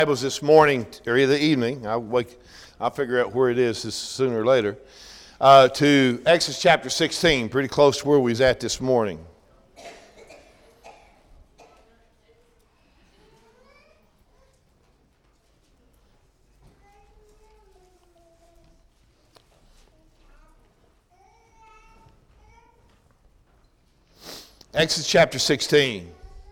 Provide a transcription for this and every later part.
Bibles this morning or the evening. I'll figure out where it is sooner or later. To Exodus chapter 16, pretty close to where we was at this morning. Exodus chapter 16.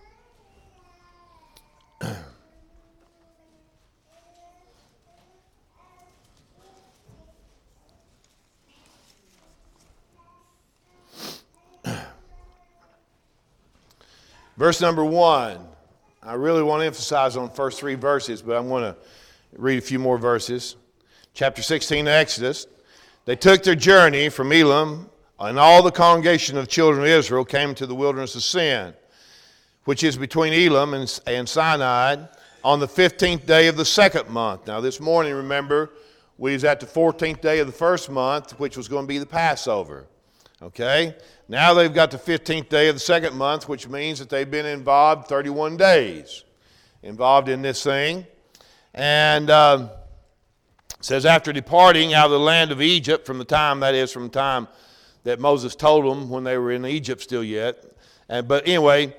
Verse number 1. I really want to emphasize on the first three verses, but I'm going to read a few more verses. Chapter 16 of Exodus. They took their journey from Elim, and all the congregation of the children of Israel came to the wilderness of Sin, which is between Elim and Sinai, on the 15th day of the second month. Now this morning, remember, we was at the 14th day of the first month, which was going to be the Passover. Okay? Now they've got the 15th day of the second month, which means that they've been involved 31 days involved in this thing. And it says, after departing out of the land of Egypt from the time that Moses told them when they were in Egypt still yet. But anyway,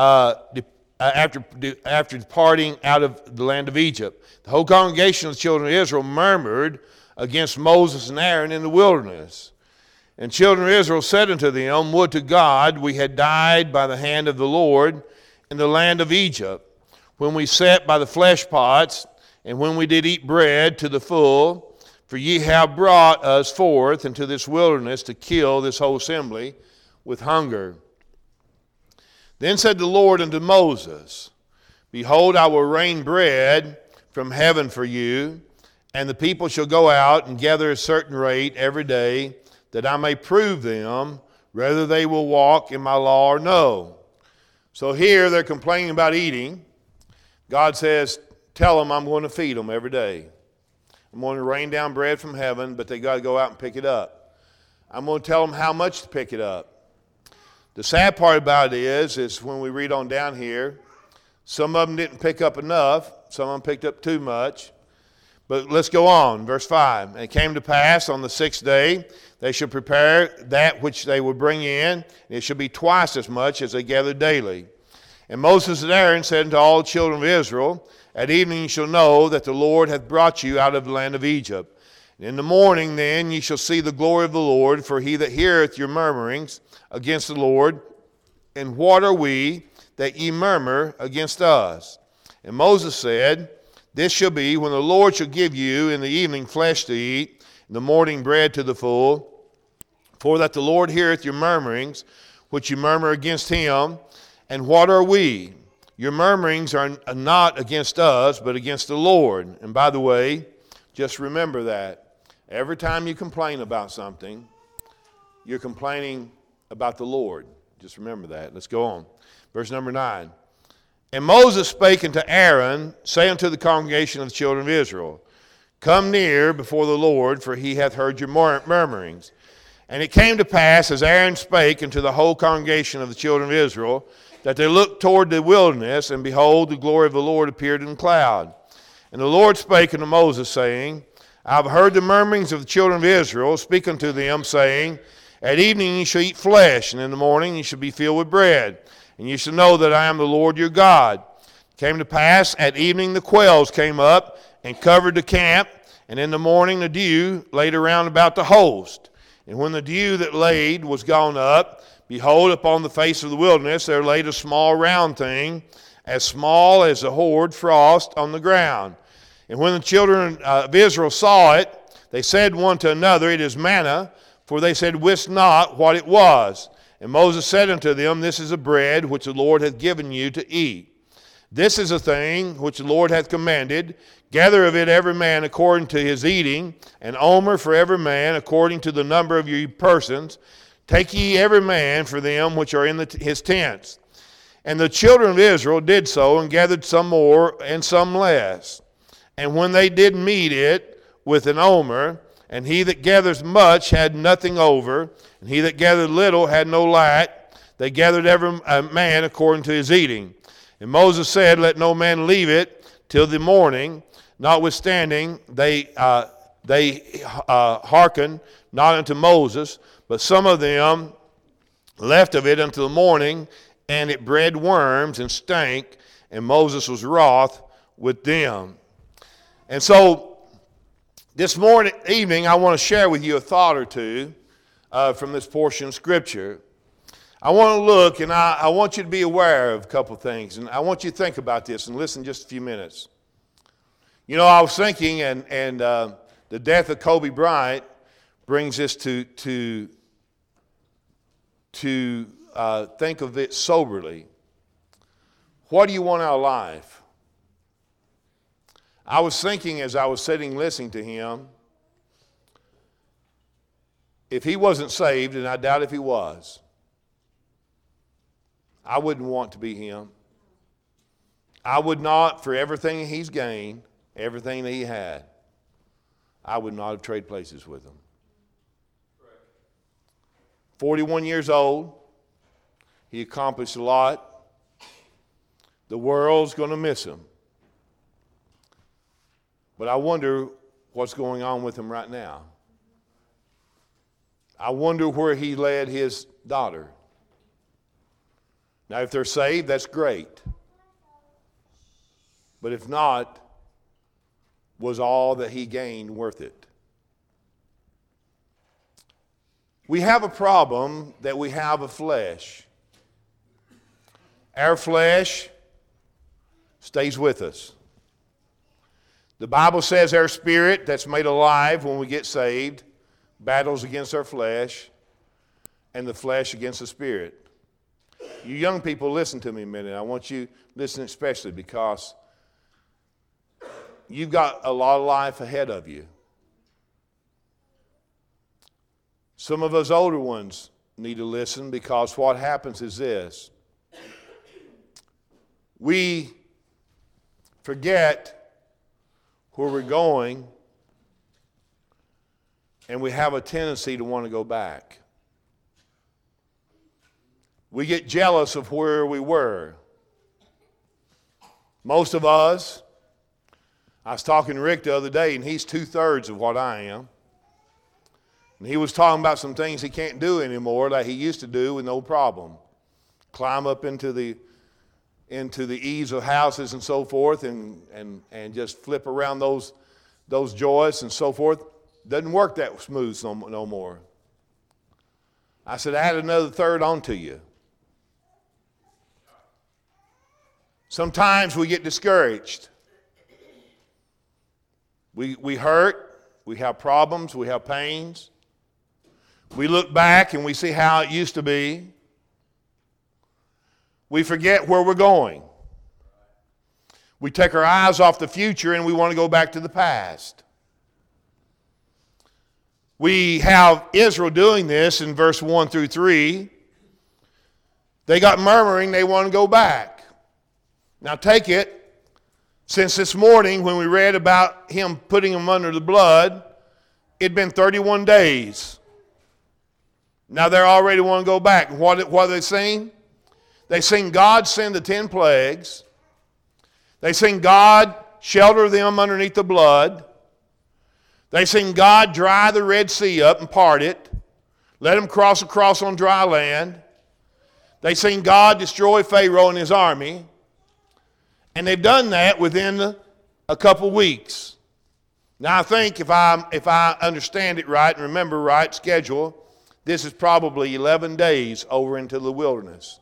after departing out of the land of Egypt, the whole congregation of the children of Israel murmured against Moses and Aaron in the wilderness. And children of Israel said unto them, would to God we had died by the hand of the Lord in the land of Egypt, when we sat by the flesh pots, and when we did eat bread to the full. For ye have brought us forth into this wilderness to kill this whole assembly with hunger. Then said the Lord unto Moses, behold, I will rain bread from heaven for you, and the people shall go out and gather a certain rate every day, that I may prove them whether they will walk in my law or no. So here they're complaining about eating. God says, tell them I'm going to feed them every day. I'm going to rain down bread from heaven, but they got to go out and pick it up. I'm going to tell them how much to pick it up. The sad part about it is when we read on down here, some of them didn't pick up enough. Some of them picked up too much. But let's go on. Verse 5. And it came to pass on the sixth day, they shall prepare that which they would bring in, and it shall be twice as much as they gathered daily. And Moses and Aaron said unto all the children of Israel, at evening ye shall know that the Lord hath brought you out of the land of Egypt. And in the morning then ye shall see the glory of the Lord, for he that heareth your murmurings against the Lord, and what are we that ye murmur against us? And Moses said, this shall be when the Lord shall give you in the evening flesh to eat, in the morning bread to the full. For that the Lord heareth your murmurings, which you murmur against him. And what are we? Your murmurings are not against us, but against the Lord. And by the way, just remember that. Every time you complain about something, you're complaining about the Lord. Just remember that. Let's go on. Verse number 9. And Moses spake unto Aaron, saying unto the congregation of the children of Israel, come near before the Lord, for he hath heard your murmurings. And it came to pass, as Aaron spake unto the whole congregation of the children of Israel, that they looked toward the wilderness, and behold, the glory of the Lord appeared in the cloud. And the Lord spake unto Moses, saying, I have heard the murmurings of the children of Israel. Speak unto them, saying, at evening ye shall eat flesh, and in the morning ye shall be filled with bread. And you shall know that I am the Lord your God. It came to pass, at evening the quails came up and covered the camp, and in the morning the dew laid around about the host. And when the dew that laid was gone up, behold, upon the face of the wilderness there laid a small round thing, as small as a hoard frost on the ground. And when the children of Israel saw it, they said one to another, it is manna, for they said, wist not what it was. And Moses said unto them, this is a bread which the Lord hath given you to eat. This is a thing which the Lord hath commanded. Gather of it every man according to his eating, an omer for every man according to the number of your persons. Take ye every man for them which are in his tents. And the children of Israel did so, and gathered some more and some less. And when they did meet it with an omer, and he that gathers much had nothing over, and he that gathered little had no lack, they gathered every man according to his eating. And Moses said, let no man leave it till the morning. Notwithstanding, they hearkened not unto Moses, but some of them left of it until the morning, and it bred worms and stank, and Moses was wroth with them. And so this evening, I want to share with you a thought or two from this portion of Scripture. I want to look, and I want you to be aware of a couple things, and I want you to think about this and listen just a few minutes. You know, I was thinking, and the death of Kobe Bryant brings us to think of it soberly. What do you want out of life? I was thinking as I was sitting listening to him, if he wasn't saved, and I doubt if he was, I wouldn't want to be him. I would not, for everything he's gained, everything that he had, I would not have traded places with him. 41 years old, he accomplished a lot. The world's going to miss him. But I wonder what's going on with him right now. I wonder where he led his daughter. Now, if they're saved, that's great. But if not, was all that he gained worth it? We have a problem that we have a flesh. Our flesh stays with us. The Bible says our spirit that's made alive when we get saved battles against our flesh and the flesh against the spirit. You young people, listen to me a minute. I want you to listen especially because you've got a lot of life ahead of you. Some of us older ones need to listen because what happens is this. We forget where we're going, and we have a tendency to want to go back. We get jealous of where we were. Most of us, I was talking to Rick the other day, and he's 2/3 of what I am. And he was talking about some things he can't do anymore that he used to do with no problem. Climb up into the eaves of houses and so forth and just flip around those joists and so forth. Doesn't work that smooth no more. I said, add another third onto you. Sometimes we get discouraged. We hurt, we have problems, we have pains. We look back and we see how it used to be. We forget where we're going. We take our eyes off the future and we want to go back to the past. We have Israel doing this in verse 1 through 3. They got murmuring, they want to go back. Now take it, since this morning when we read about him putting them under the blood, it'd been 31 days. Now they already want to go back. What do they sing? They sing, God send the 10 plagues. They sing, God shelter them underneath the blood. They sing, God dry the Red Sea up and part it. Let them cross across on dry land. They sing, God destroy Pharaoh and his army. And they've done that within a couple weeks. Now I think if I understand it right and remember right, schedule, this is probably 11 days over into the wilderness.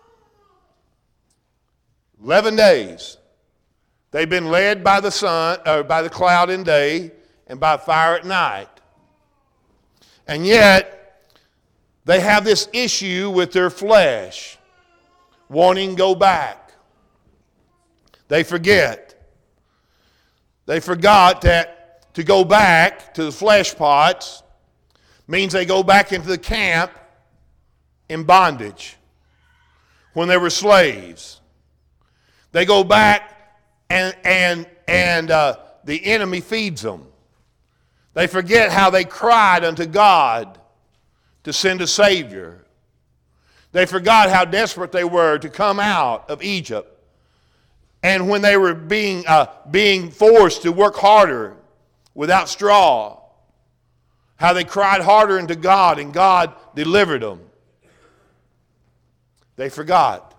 11 days. They've been led by the sun, or by the cloud in day, and by fire at night. And yet, they have this issue with their flesh, wanting to go back. They forget. They forgot that to go back to the flesh pots means they go back into the camp in bondage when they were slaves. They go back and the enemy feeds them. They forget how they cried unto God to send a Savior. They forgot how desperate they were to come out of Egypt And when they were being forced to work harder without straw, how they cried harder unto God and God delivered them. They forgot.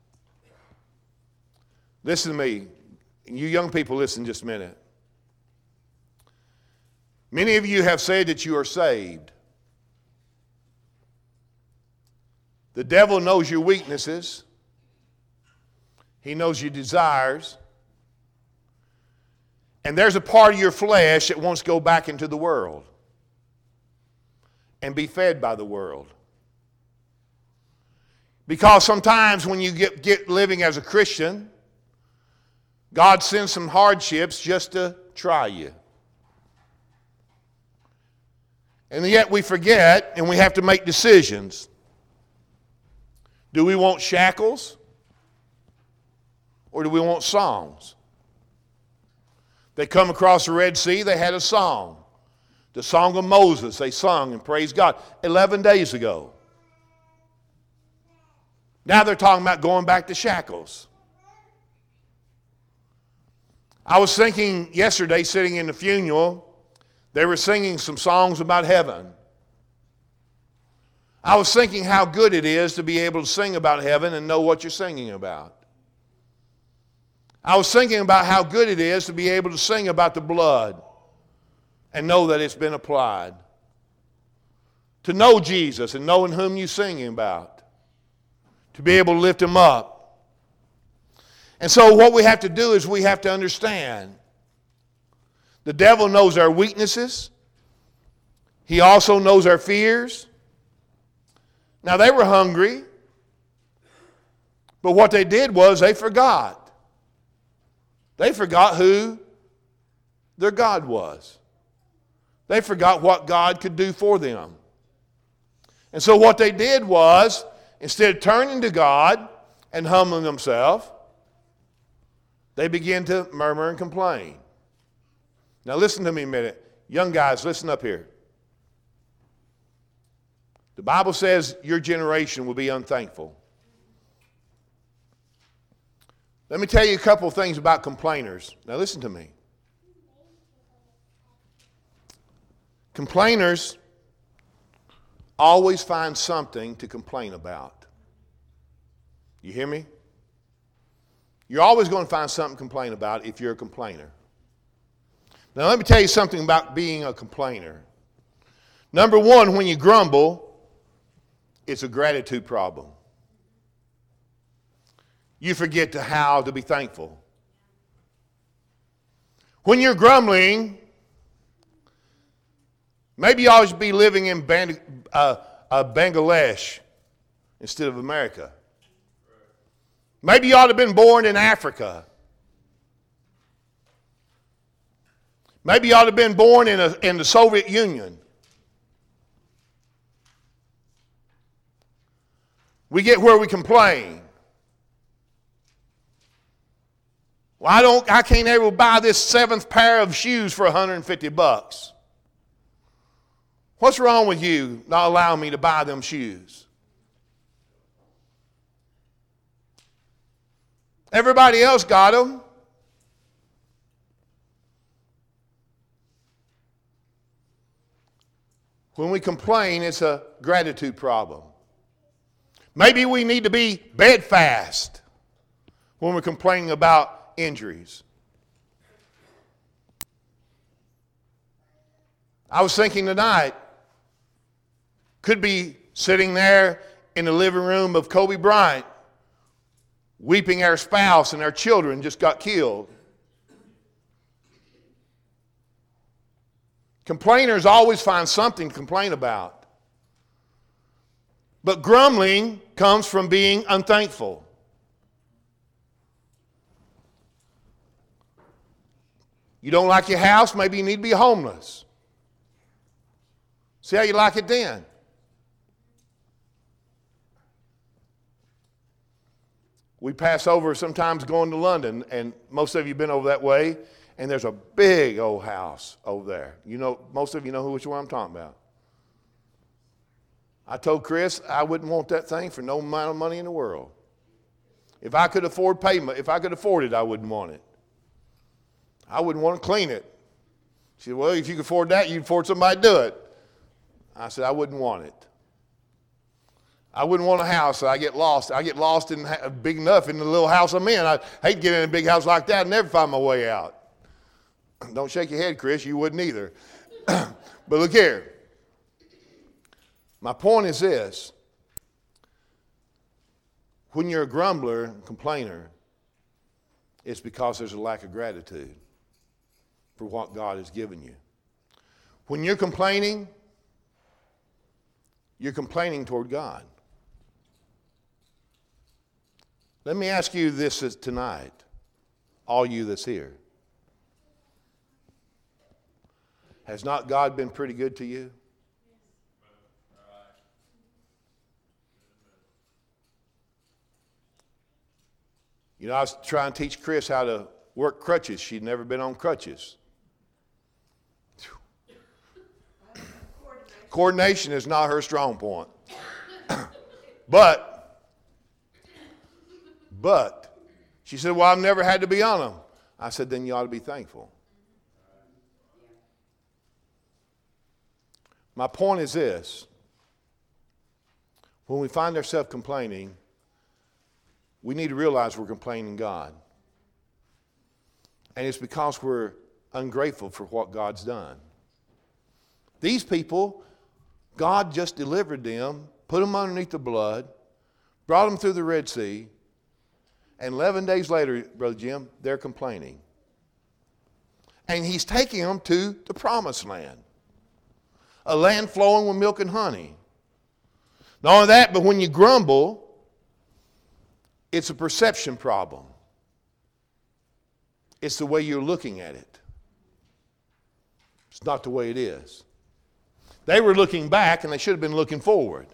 Listen to me. You young people, listen just a minute. Many of you have said that you are saved. The devil knows your weaknesses. He knows your desires. And there's a part of your flesh that wants to go back into the world and be fed by the world. Because sometimes when you get living as a Christian, God sends some hardships just to try you. And yet we forget and we have to make decisions. Do we want shackles or do we want songs? They come across the Red Sea, they had a song. The song of Moses, they sung and praised God 11 days ago. Now they're talking about going back to shackles. I was thinking yesterday, sitting in the funeral, they were singing some songs about heaven. I was thinking how good it is to be able to sing about heaven and know what you're singing about. I was thinking about how good it is to be able to sing about the blood and know that it's been applied. To know Jesus and knowing whom you're singing about. To be able to lift him up. And so what we have to do is we have to understand the devil knows our weaknesses. He also knows our fears. Now they were hungry, but what they did was they forgot. They forgot who their God was. They forgot what God could do for them. And so what they did was, instead of turning to God and humbling themselves, they began to murmur and complain. Now listen to me a minute. Young guys, listen up here. The Bible says your generation will be unthankful. Let me tell you a couple of things about complainers. Now listen to me. Complainers always find something to complain about. You hear me? You're always going to find something to complain about if you're a complainer. Now let me tell you something about being a complainer. Number one, when you grumble, it's a gratitude problem. You forget how to be thankful. When you're grumbling, maybe you ought to be living in Bangladesh instead of America. Maybe you ought to have been born in Africa. Maybe you ought to have been born in the Soviet Union. We get where we complain. Well, I can't ever buy this 7th pair of shoes for $150. What's wrong with you not allowing me to buy them shoes? Everybody else got them. When we complain, it's a gratitude problem. Maybe we need to be bedfast when we're complaining about injuries. I was thinking tonight, could be sitting there in the living room of Kobe Bryant, weeping our spouse and our children just got killed. Complainers always find something to complain about. But grumbling comes from being unthankful. You don't like your house, maybe you need to be homeless. See how you like it then. We pass over sometimes going to London, and most of you have been over that way, and there's a big old house over there. You know, most of you know which one I'm talking about. I told Chris I wouldn't want that thing for no amount of money in the world. If I could afford payment, if I could afford it, I wouldn't want it. I wouldn't want to clean it. She said, well, if you could afford that, you'd afford somebody to do it. I said, I wouldn't want it. I wouldn't want a house that I get lost. I get lost in big enough in the little house I'm in. I hate getting in a big house like that and never find my way out. Don't shake your head, Chris. You wouldn't either. But look here. My point is this. When you're a grumbler and complainer, it's because there's a lack of gratitude for what God has given you. When you're complaining toward God. Let me ask you this tonight, all you that's here. Has not God been pretty good to you? You know, I was trying to teach Chris how to work crutches. She'd never been on crutches. Coordination is not her strong point. But she said, well, I've never had to be on them. I said, then you ought to be thankful. My point is this. When we find ourselves complaining, we need to realize we're complaining God. And it's because we're ungrateful for what God's done. These people, God just delivered them, put them underneath the blood, brought them through the Red Sea, and 11 days later, Brother Jim, they're complaining. And he's taking them to the promised land, a land flowing with milk and honey. Not only that, but when you grumble, it's a perception problem. It's the way you're looking at it. It's not the way it is. They were looking back, and they should have been looking forward.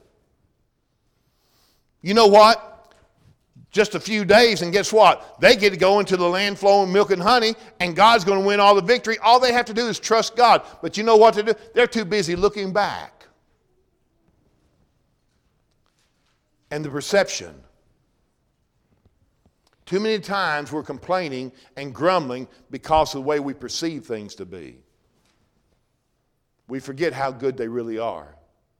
You know what? Just a few days, and guess what? They get to go into the land flowing milk and honey, and God's going to win all the victory. All they have to do is trust God. But you know what to do? They're too busy looking back. And the perception. Too many times we're complaining and grumbling because of the way we perceive things to be. We forget how good they really are.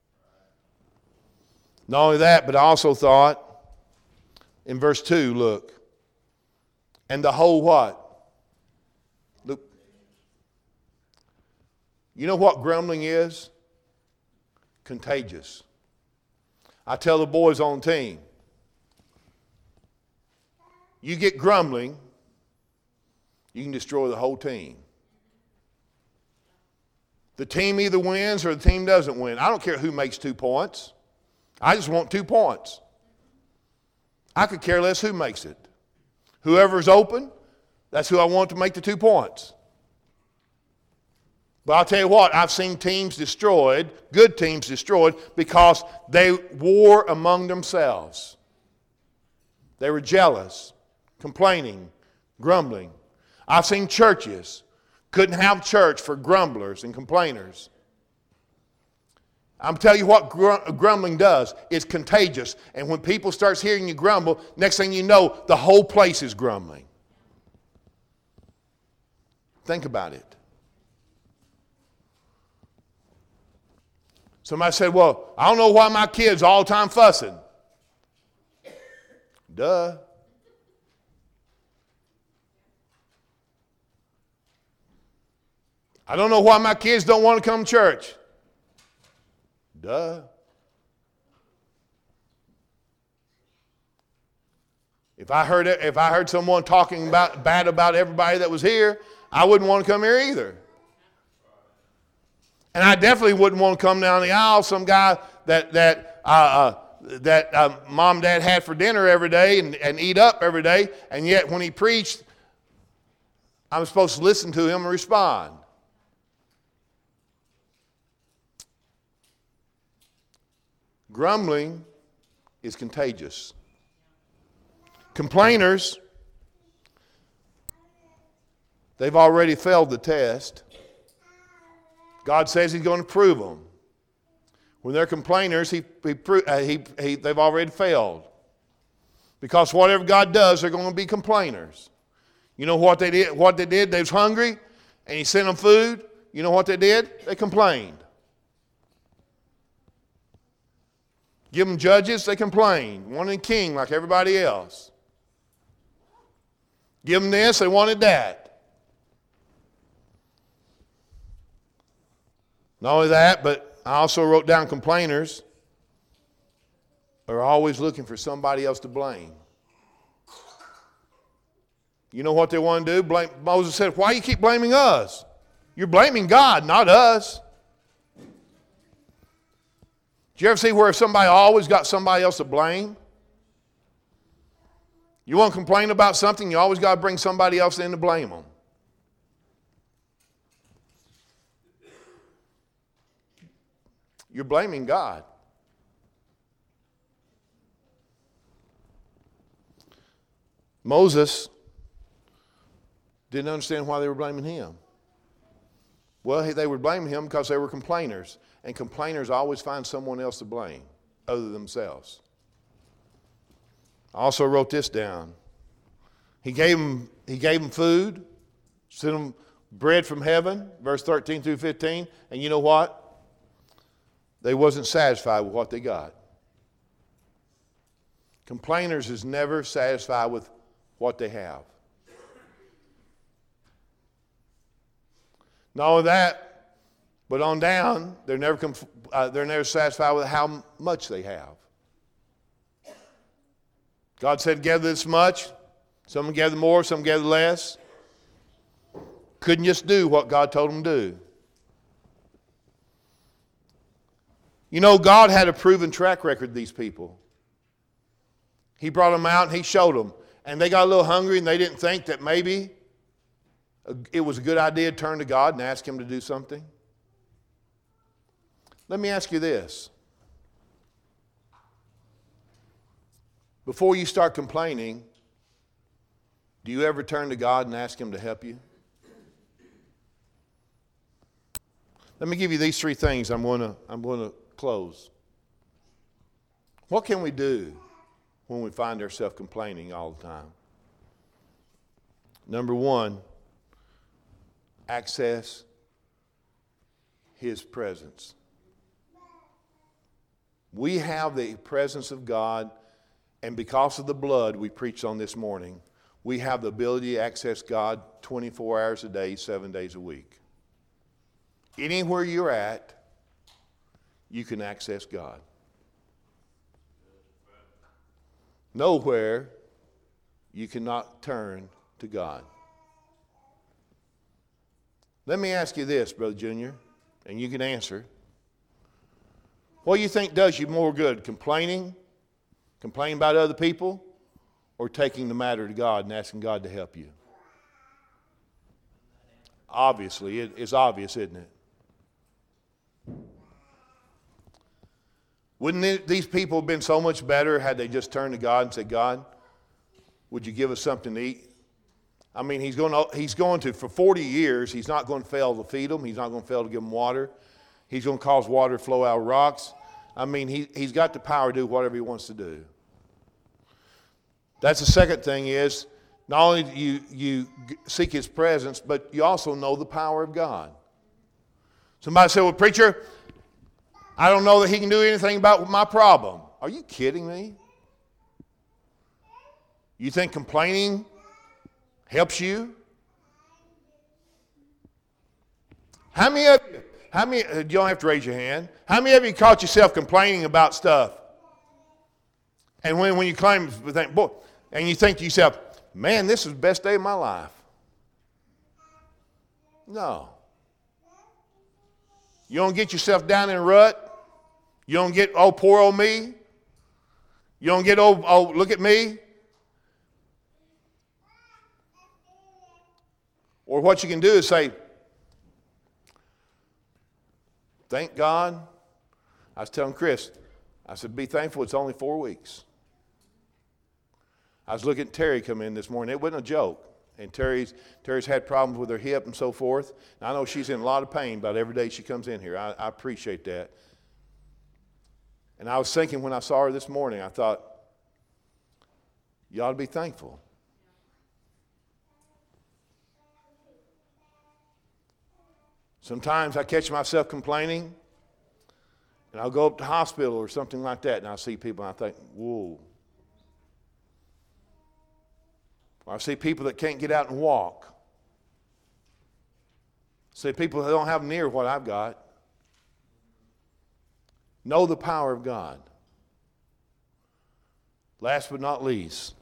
Not only that, but I also thought, in verse 2, look. And the whole what? Look. You know what grumbling is? Contagious. I tell the boys on team, you get grumbling, you can destroy the whole team. The team either wins or the team doesn't win. I don't care who makes 2 points. I just want 2 points. I could care less who makes it. Whoever's open, that's who I want to make the 2 points. But I'll tell you what, I've seen teams destroyed, good teams destroyed, because they war among themselves. They were jealous, complaining, grumbling. I've seen churches couldn't have church for grumblers and complainers. I'm telling you what grumbling does. It's contagious. And when people start hearing you grumble, next thing you know, the whole place is grumbling. Think about it. Somebody said, well, I don't know why my kids all the time fussing. Duh. I don't know why my kids don't want to come to church. Duh. If I heard someone talking bad about everybody that was here, I wouldn't want to come here either. And I definitely wouldn't want to come down the aisle, some guy that mom and dad had for dinner every day and eat up every day, and yet when he preached, I'm supposed to listen to him and respond. Grumbling is contagious. Complainers, they've already failed the test. God says he's going to prove them. When they're complainers, they've already failed. Because whatever God does, they're going to be complainers. You know what they did? What they did? They was hungry, and he sent them food. You know what they did? They complained. Give them judges, they complained. Wanted a king like everybody else. Give them this, they wanted that. Not only that, but I also wrote down complainers are always looking for somebody else to blame. You know what they want to do? Moses said, why do you keep blaming us? You're blaming God, not us. Do you ever see where somebody always got somebody else to blame? You want to complain about something, you always got to bring somebody else in to blame them. You're blaming God. Moses didn't understand why they were blaming him. Well, they were blaming him because they were complainers. And complainers always find someone else to blame other than themselves. I also wrote this down. He gave them food, sent them bread from heaven, verse 13 through 15. And you know what? They wasn't satisfied with what they got. Complainers is never satisfied with what they have. Not only that, but on down, they're never satisfied with how much they have. God said, gather this much. Some gather more, some gather less. Couldn't just do what God told them to do. You know, God had a proven track record of these people. He brought them out and he showed them. And they got a little hungry and they didn't think that maybe it was a good idea to turn to God and ask him to do something. Let me ask you this. Before you start complaining, do you ever turn to God and ask him to help you? Let me give you these three things. I'm going to close. What can we do when we find ourselves complaining all the time? Number one, access his presence. We have the presence of God, and because of the blood we preached on this morning, we have the ability to access God 24 hours a day, 7 days a week. Anywhere you're at, you can access God. Nowhere you cannot turn to God. Let me ask you this, Brother Junior, and you can answer. What do you think does you more good, complaining about other people, or taking the matter to God and asking God to help you? Obviously, it's obvious, isn't it? Wouldn't these people have been so much better had they just turned to God and said, God, would you give us something to eat? I mean, he's going to, for 40 years, he's not going to fail to feed them. He's not going to fail to give them water. He's going to cause water to flow out of rocks. I mean, he's got the power to do whatever he wants to do. That's the second thing is, not only do you seek his presence, but you also know the power of God. Somebody said, well, preacher, I don't know that he can do anything about my problem. Are you kidding me? You think complaining helps you? How many, you don't have to raise your hand. How many of you caught yourself complaining about stuff? And when you claim, boy, and you think to yourself, man, this is the best day of my life. No. You don't get yourself down in a rut. You don't get, oh, poor old me. You don't get, oh, look at me. Or what you can do is say, thank God. I was telling Chris, I said, be thankful it's only 4 weeks. I was looking at Terry come in this morning. It wasn't a joke. And Terry's had problems with her hip and so forth. And I know she's in a lot of pain about every day she comes in here. I appreciate that. And I was thinking when I saw her this morning, I thought, You ought to be thankful. Sometimes I catch myself complaining, and I'll go up to the hospital or something like that, and I'll see people, and I think, whoa. Or I see people that can't get out and walk. I see people that don't have near what I've got. Know the power of God. Last but not least,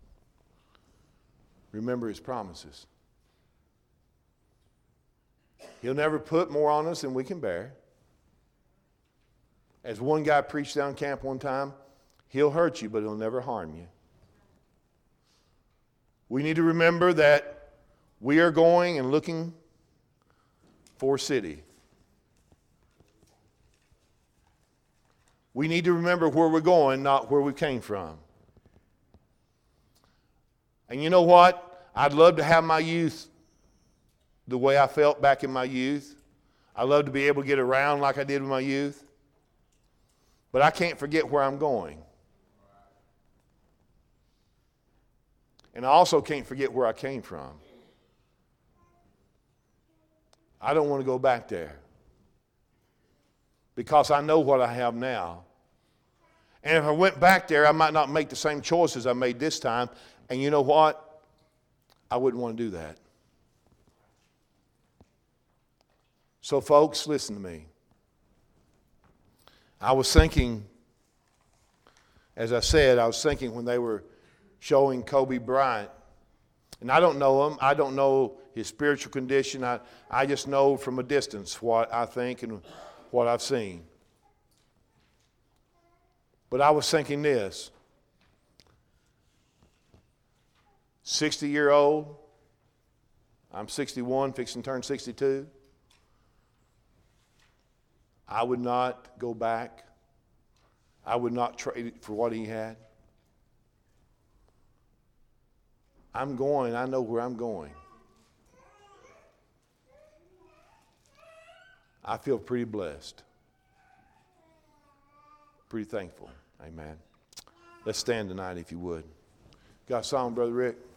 remember His promises. He'll never put more on us than we can bear. As one guy preached down camp one time, He'll hurt you, but He'll never harm you. We need to remember that we are going and looking for a city. We need to remember where we're going, not where we came from. And you know what? I'd love to have my youth the way I felt back in my youth. I'd love to be able to get around like I did with my youth. But I can't forget where I'm going. And I also can't forget where I came from. I don't want to go back there. Because I know what I have now. And if I went back there, I might not make the same choices I made this time. And you know what? I wouldn't want to do that. So folks, listen to me. I was thinking, as I said, I was thinking when they were showing Kobe Bryant. And I don't know him. I don't know his spiritual condition. I just know from a distance what I think and what I've seen. But I was thinking this. 60-year-old. I'm 61, fixing to turn 62. I would not go back. I would not trade it for what he had. I'm going. I know where I'm going. I feel pretty blessed. Pretty thankful. Amen. Let's stand tonight if you would. Got a song, Brother Rick?